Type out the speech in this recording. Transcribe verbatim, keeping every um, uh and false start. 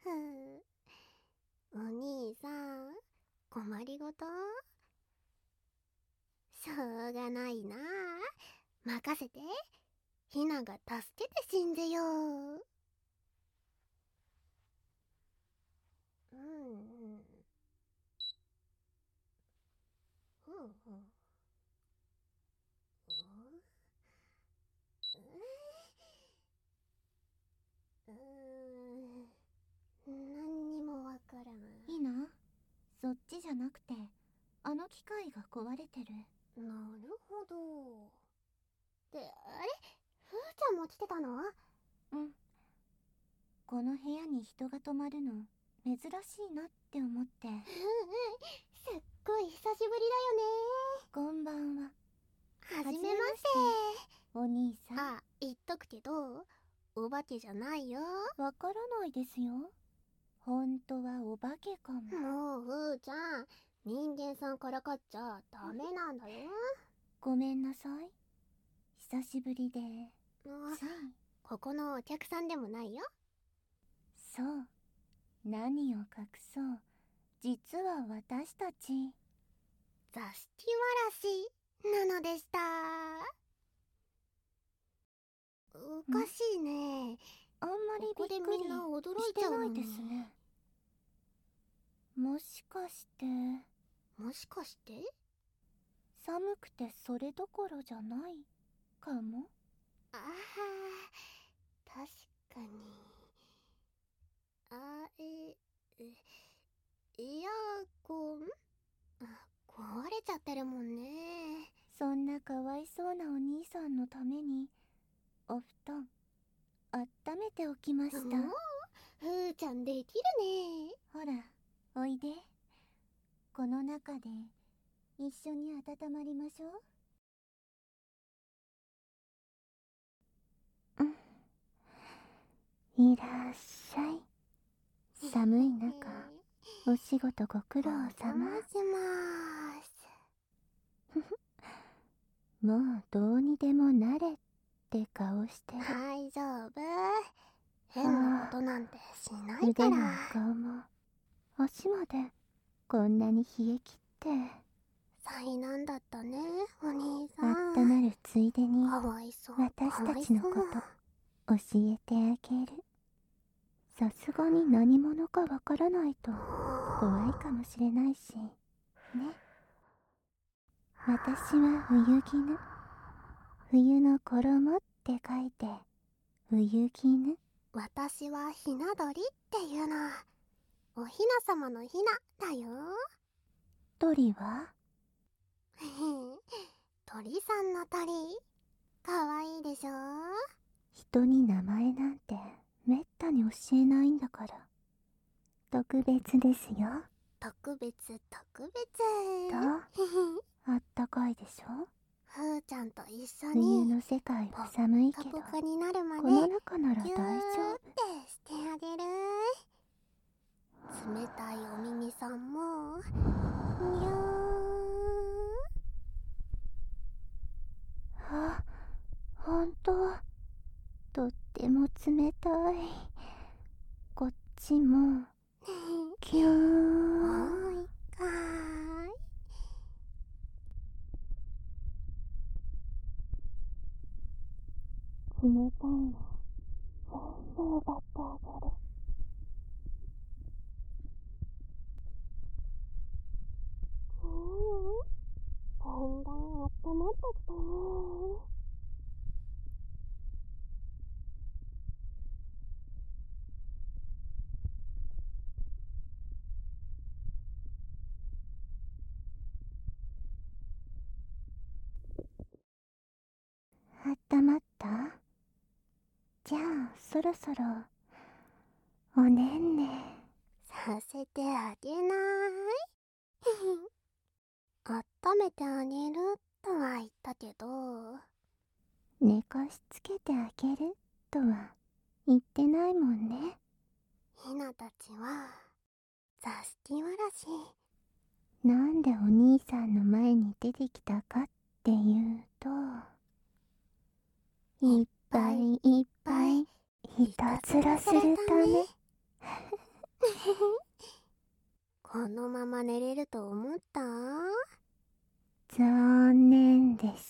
お兄さん、困りごと？しょうがないな。任せて。ひなが助けて死んぜよ。うんうん。ふんふん。うーん、何にもわからん。 いいな。そっちじゃなくて、あの機械が壊れてる。 なるほど。で、あれ、ふーちゃんも来てたの？ うん。この部屋に人が泊まるの珍しいなって思って。 うんうん、すっごい久しぶりだよね。 こんばんは。 はじめまして。 お兄さん。 あ、言っとくけど、お化けじゃないよ。 わからないですよ。本当はお化けかも。 もうふーちゃん、人間さんからかっちゃダメなんだよ。 ごめんなさい。久しぶりで。 あ、 つい。 ここのお客さんでもないよ。 そう。何を隠そう。実は私たち座敷わらしなのでした。おかしいね。 あんまりびっくりここでみんな驚いちゃうのに。 してないですね。もしかしてもしかして？ 寒くてそれどころじゃないかも。 ああ、確かに。あええイヤコン、あ、壊れちゃってるもんね。 そんなかわいそうなお兄さんのためにお布団あっためておきました。 もうふーちゃんできるね。 ほらおいで。この中で一緒に温まりましょう。うん、いらっしゃい。寒い中お仕事ご苦労お邪魔様。 します。 もうどうにでもなれって顔してる。 大丈夫。変なことなんてしないか腕もら。 顔も足までこんなに冷え切って。 災難だったね、お兄さあったん。 まるついでにかわいそう、 私たちのこかわいそう。 と教えてあげる。さすがに何者かわからないと怖いかもしれないしね。私は冬絹。冬の衣って書いて冬絹。 私はひな鳥っていうの。おひな様のひなだよ。 鳥は鳥さんの鳥。かわいいでしょ。 人に名前なんてめったに教えないんだから特別ですよ。 特別特別。 とあったかいでしょ。 ふーちゃんと一緒冬にの世界は寒いけどポカポカになるまでこの中なら大ぎゅー丈ってしてあげる。冷たいお耳さんもぎゅー。 夫。あ、ほんととっても冷たい。こっちもぎゅー。 もう一回。 冷たいの全部奪ってあげる。 うん、だんだんあったまってきたね。 あったまった？じゃあそろそろおねんねさせてあげないあっためてあげるとは言ったけど、 寝かしつけてあげるとは言ってないもんね。 ひなたちは座敷わらし。 なんでお兄さんの前に出てきたかっていうと、いっぱいいっぱいいたずらするため。 このまま寝れると思った？ 残念でし